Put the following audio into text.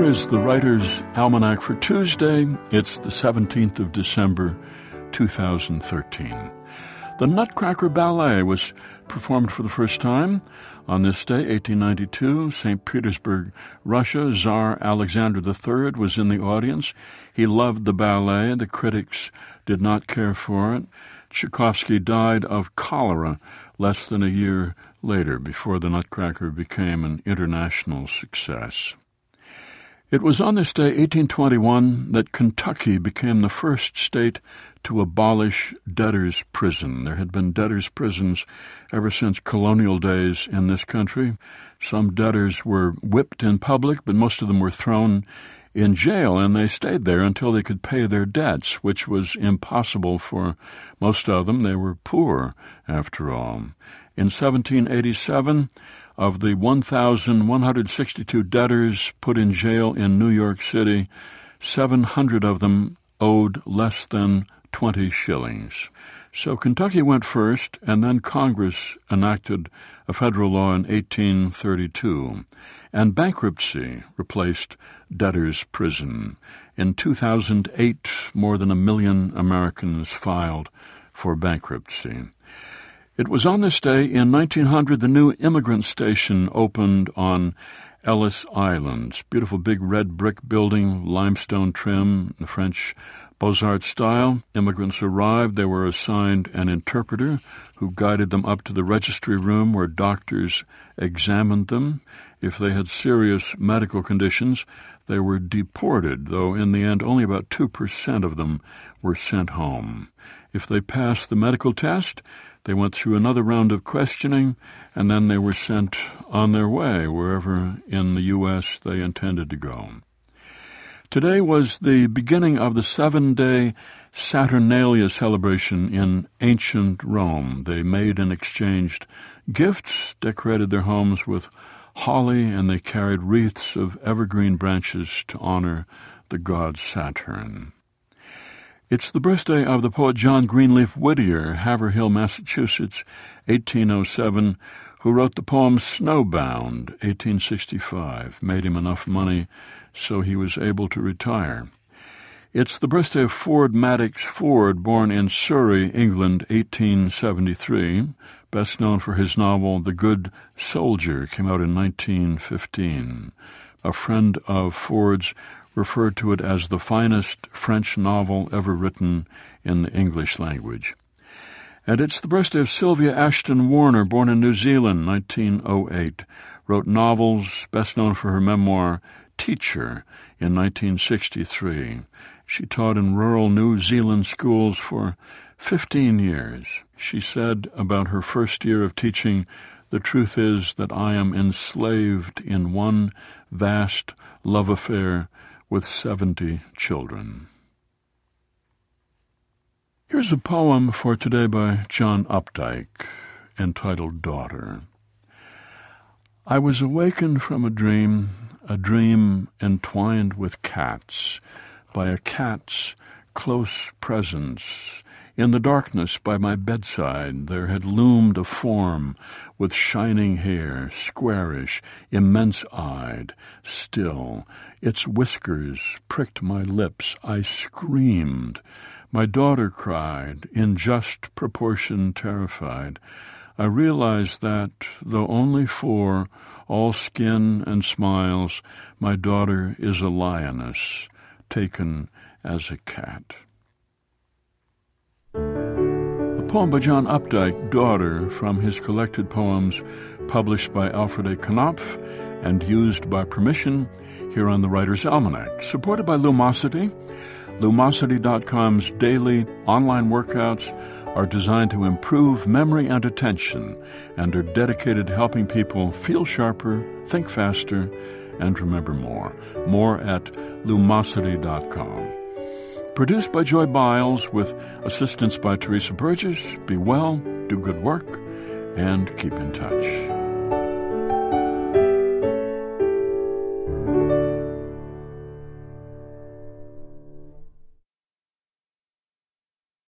is the Writer's Almanac for Tuesday. It's the 17th of December, 2013. The Nutcracker Ballet was performed for the first time on this day, 1892. St. Petersburg, Russia. Tsar Alexander III was in the audience. He loved the ballet. The critics did not care for it. Tchaikovsky died of cholera less than a year later, before the Nutcracker became an international success. It was on this day, 1821, that Kentucky became the first state to abolish debtors' prison. There had been debtors' prisons ever since colonial days in this country. Some debtors were whipped in public, but most of them were thrown in jail, and they stayed there until they could pay their debts, which was impossible for most of them. They were poor, after all. In 1787, of the 1,162 debtors put in jail in New York City, 700 of them owed less than 20 shillings. So Kentucky went first, and then Congress enacted a federal law in 1832, and bankruptcy replaced debtors' prison. In 2008, more than 1 million Americans filed for bankruptcy. It was on this day in 1900 the new immigrant station opened on Ellis Island. Beautiful big red brick building, limestone trim, the French Beaux-Arts style. Immigrants arrived. They were assigned an interpreter who guided them up to the registry room where doctors examined them. If they had serious medical conditions, they were deported, though in the end only about 2% of them were sent home. If they passed the medical test, they went through another round of questioning, and then they were sent on their way wherever in the U.S. they intended to go. Today was the beginning of the 7-day Saturnalia celebration in ancient Rome. They made and exchanged gifts, decorated their homes with holly, and they carried wreaths of evergreen branches to honor the god Saturn. It's the birthday of the poet John Greenleaf Whittier, Haverhill, Massachusetts, 1807, who wrote the poem Snowbound, 1865, made him enough money so he was able to retire. It's the birthday of Ford Madox Ford, born in Surrey, England, 1873, best known for his novel The Good Soldier, came out in 1915. A friend of Ford's referred to it as the finest French novel ever written in the English language. And it's the birthday of Sylvia Ashton Warner, born in New Zealand, 1908, wrote novels, best known for her memoir, Teacher, in 1963. She taught in rural New Zealand schools for 15 years. She said about her first year of teaching, "The truth is that I am enslaved in one vast love affair with 70 children." Here's a poem for today by John Updike, entitled Daughter. I was awakened from a dream entwined with cats, by a cat's close presence. In the darkness by my bedside there had loomed a form with shining hair, squarish, immense-eyed, still. Its whiskers pricked my lips. I screamed. My daughter cried, in just proportion terrified. I realized that, though only 4, all skin and smiles, my daughter is a lioness, taken as a cat. A poem by John Updike, Daughter, from his collected poems published by Alfred A. Knopf and used by permission here on the Writer's Almanac. Supported by Lumosity. Lumosity.com's daily online workouts are designed to improve memory and attention and are dedicated to helping people feel sharper, think faster, and remember more. More at Lumosity.com. Produced by Joy Biles with assistance by Teresa Burgess. Be well, do good work, and keep in touch.